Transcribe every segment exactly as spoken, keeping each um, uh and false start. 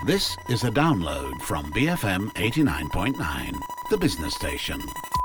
This is a download from B F M eighty-nine point nine, the business station.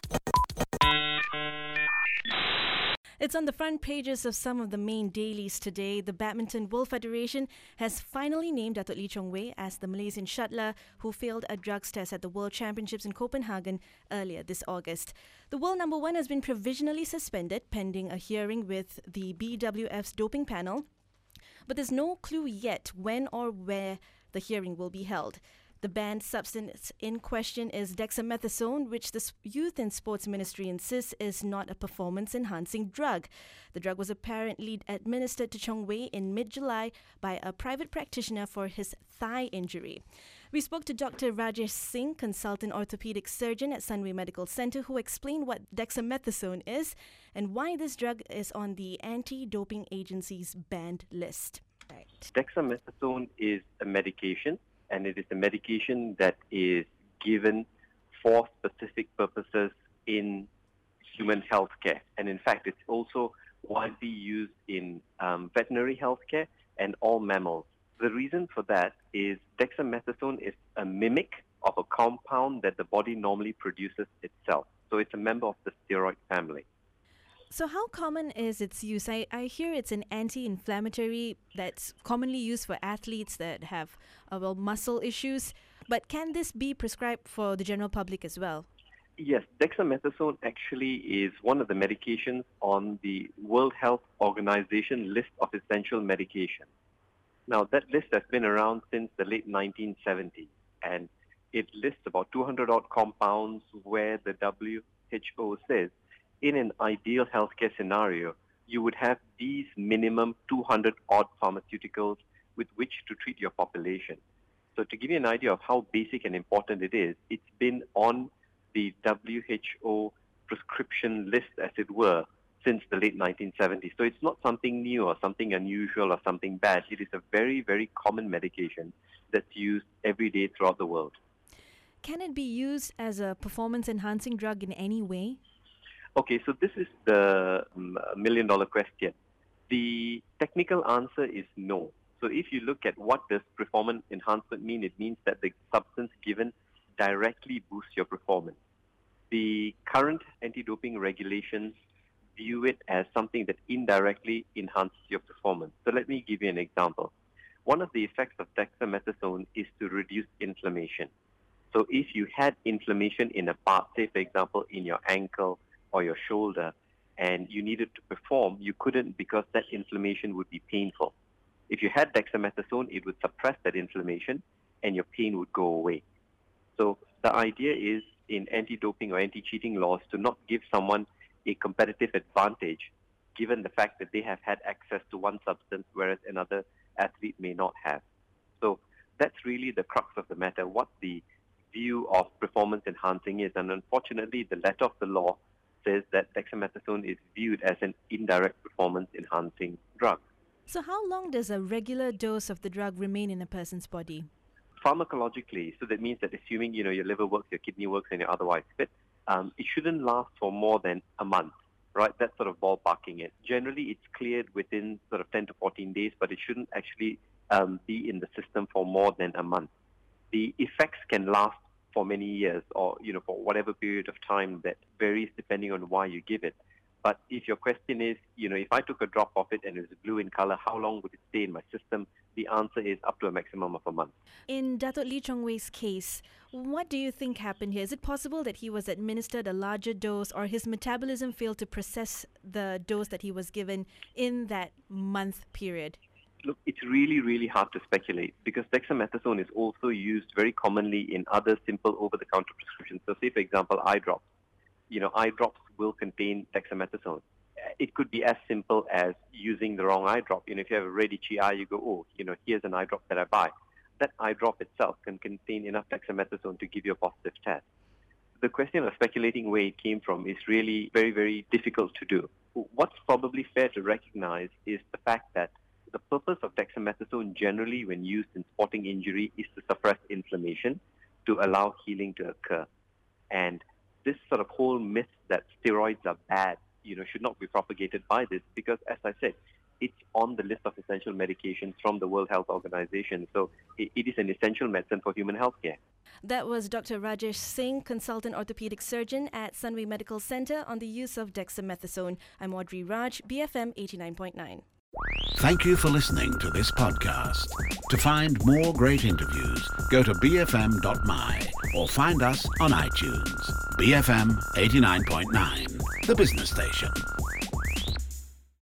It's on the front pages of some of the main dailies today. The Badminton World Federation has finally named Dato' Lee Chong Wei as the Malaysian shuttler who failed a drugs test at the World Championships in Copenhagen earlier this August. The world number one has been provisionally suspended pending a hearing with the B W F's doping panel, but there's no clue yet when or where the hearing will be held. The banned substance in question is dexamethasone, which the Youth and Sports Ministry insists is not a performance-enhancing drug. The drug was apparently administered to Chong Wei in mid-July by a private practitioner for his thigh injury. We spoke to Doctor Rajesh Singh, consultant orthopedic surgeon at Sunway Medical Centre, who explained what dexamethasone is and why this drug is on the anti-doping agency's banned list. Right. Dexamethasone is a medication, and it is a medication that is given for specific purposes in human healthcare. And in fact, it's also widely used in um, veterinary healthcare and all mammals. The reason for that is dexamethasone is a mimic of a compound that the body normally produces itself. So it's a member of the steroid family. So how common is its use? I, I hear it's an anti-inflammatory that's commonly used for athletes that have uh, well muscle issues. But can this be prescribed for the general public as well? Yes, dexamethasone actually is one of the medications on the World Health Organization list of essential medications. Now, that list has been around since the late nineteen seventies, and it lists about two hundred odd compounds where the W H O says in an ideal healthcare scenario, you would have these minimum two hundred odd pharmaceuticals with which to treat your population. So to give you an idea of how basic and important it is, it's been on the W H O prescription list, as it were, since the late nineteen seventies. So it's not something new or something unusual or something bad. It is a very, very common medication that's used every day throughout the world. Can it be used as a performance-enhancing drug in any way? Okay, so this is the um, million dollar question. The technical answer is no. So if you look at what does performance enhancement mean, it means that the substance given directly boosts your performance. The current anti-doping regulations view it as something that indirectly enhances your performance. So let me give you an example. One of the effects of dexamethasone is to reduce inflammation. So if you had inflammation in a part, say for example in your ankle or your shoulder, and you needed to perform, you couldn't because that inflammation would be painful. If you had dexamethasone, it would suppress that inflammation and your pain would go away. So the idea is in anti-doping or anti-cheating laws to not give someone a competitive advantage given the fact that they have had access to one substance whereas another athlete may not have. So that's really the crux of the matter, what the view of performance enhancing is. And unfortunately, the letter of the law says that dexamethasone is viewed as an indirect performance-enhancing drug. So how long does a regular dose of the drug remain in a person's body? Pharmacologically, so that means that assuming you know your liver works, your kidney works, and you're otherwise fit, um, it shouldn't last for more than a month, right? That's sort of ballparking it. Generally, it's cleared within sort of ten to fourteen days, but it shouldn't actually um, be in the system for more than a month. The effects can last for many years or, you know, for whatever period of time that varies depending on why you give it. But if your question is, you know, if I took a drop of it and it was blue in color, how long would it stay in my system? The answer is up to a maximum of a month. In Dato' Lee Chong Wei's case, what do you think happened here? Is it possible that he was administered a larger dose or his metabolism failed to process the dose that he was given in that month period? Look, it's really, really hard to speculate because dexamethasone is also used very commonly in other simple over-the-counter prescriptions. So say, for example, eye drops. You know, eye drops will contain dexamethasone. It could be as simple as using the wrong eye drop. You know, if you have a red itchy eye, you go, oh, you know, here's an eye drop that I buy. That eye drop itself can contain enough dexamethasone to give you a positive test. The question of speculating where it came from is really very, very difficult to do. What's probably fair to recognize is the fact that the purpose of dexamethasone generally when used in sporting injury is to suppress inflammation, to allow healing to occur. And this sort of whole myth that steroids are bad, you know, should not be propagated by this because, as I said, it's on the list of essential medications from the World Health Organization. So it, it is an essential medicine for human healthcare. That was Doctor Rajesh Singh, consultant orthopedic surgeon at Sunway Medical Centre, on the use of dexamethasone. I'm Audrey Raj, B F M eighty-nine point nine. Thank you for listening to this podcast. To find more great interviews, go to b f m dot m y or find us on iTunes. B F M eighty-nine point nine, the business station.